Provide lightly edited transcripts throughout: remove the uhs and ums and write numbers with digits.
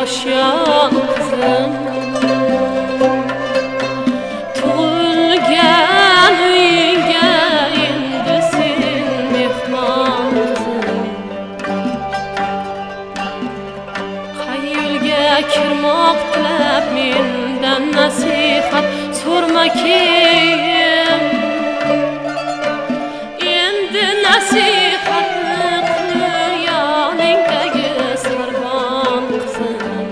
yaşayan kızım. Tug'ilgan uyga endi sen mehmon qizim. Qayo'lga kirmoq tilab mendan nasihat so'rma kim. Endi nasihatni qil yoningdagi sarbon qizim.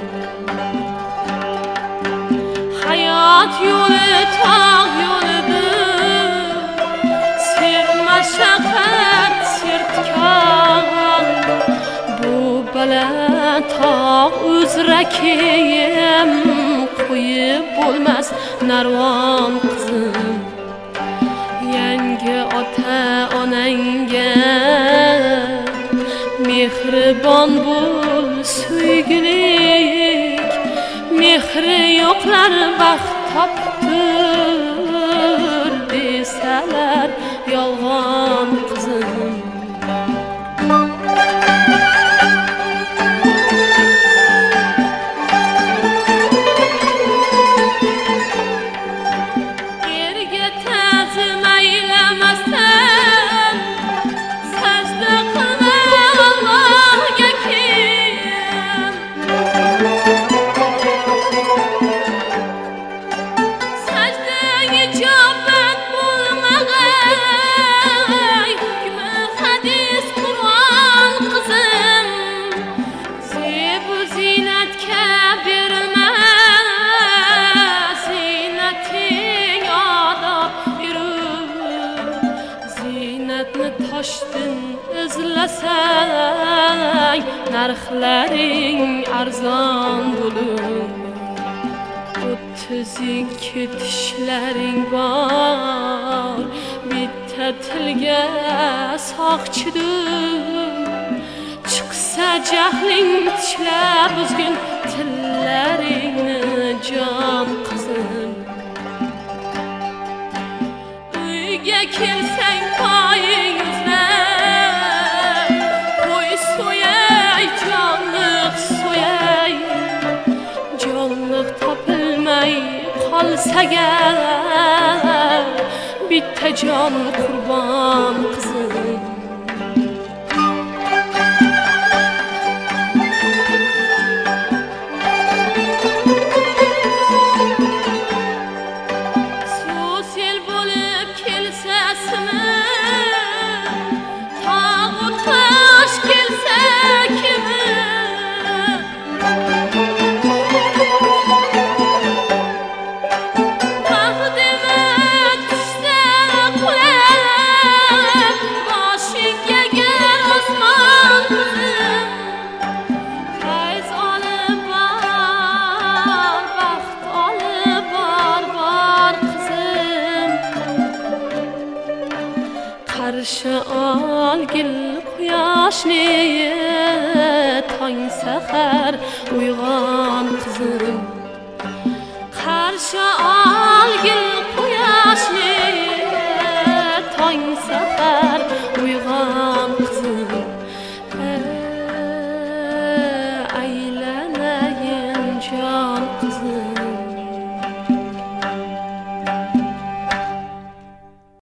Hayot yo'li tog' yo'lidir, ser mashaqqat sertkon. Bu baland tog' uzra kiyim qo'yib bo'lmas narvon qizim. Yangi ota-onangga mehribon bo'l suygulik. Mehri yo'qlar baxt topibdir desalar yolg'on qizim. Erga ta'zim aylamasdan sajda qilma Allohga kim. Sajdaga ijobat bo'lmag'ay, hukmi hadis Qur'on qizim. Zebu ziynatga berilmas, ziynating odob yurib. Ziynatni toshdan izlasang, narxlaring arzon bo'lur. 32 tishlaring bor, bitta tilga soqchidir. Chiqsa jahling tishlab uzgin tillaringni jon qizim. Uyga kelsang poying uzlab, qo'y so'yay, jonliq so'yay. Jonliq topilmay qolsa agar, bitta jon qurbon qizim. Suv sel bo'lib kelsa simim, tog'u tosh kelsa kimim. Taqdimi tushsa qulab, boshingga gir osmon qizim. Fayz olib bor, baxt olib bor qizim. Qarshi olgil quyoshni tong sahar uyg'on qizim. Qarshi